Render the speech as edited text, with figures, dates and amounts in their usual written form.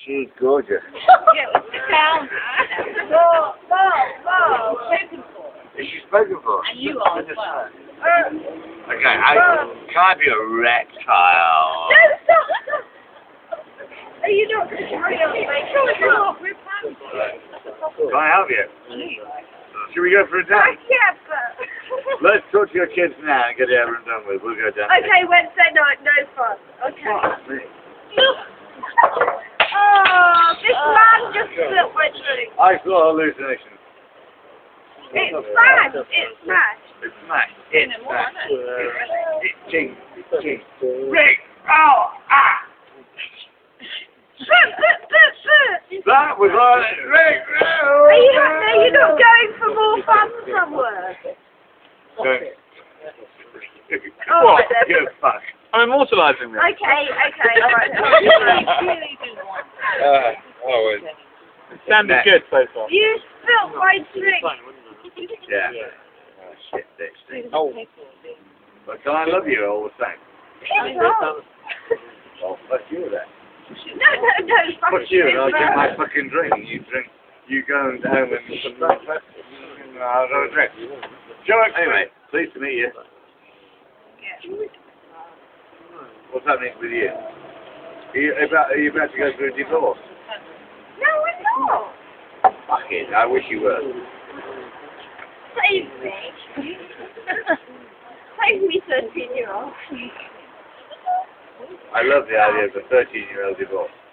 She's gorgeous. Yeah, let's sit down. Whoa. Spoken for. Is she spoken for? And you are as well. Okay, can I be a reptile? No, stop. Are you not going to carry on? We're planning. Can I help you? Should we go for a date? Yeah, but... Let's talk to your kids now and get it over and done with. We'll go down. Okay, Wednesday night, no fun. Okay. Fuck me. Oh, this man just split my drink. I saw hallucinations. It's smashed. It's smashed. It's smashed. It's smashed. It's ching. Ching. Rick! Oh! Ah! That was on it. Rick! Are you not going for more fun somewhere? What? You fuck. I'm immortalising this. Okay, alright. Really do want. Always. Sounded good so far. You spilt my drink. Yeah. Oh, shit, bitch. Oh. But can I love you all the same? Piss off. Well, fuck you then. No, fuck Fuck you, and I'll drink my fucking drink. You go and home and I'll have a drink. Anyway, pleased to meet you. What's happening with you? Are you about to go through a divorce? No, I'm not. Fuck it, I wish you were. Save me. Save me, 13-year-old. I love the idea of a 13-year-old divorce.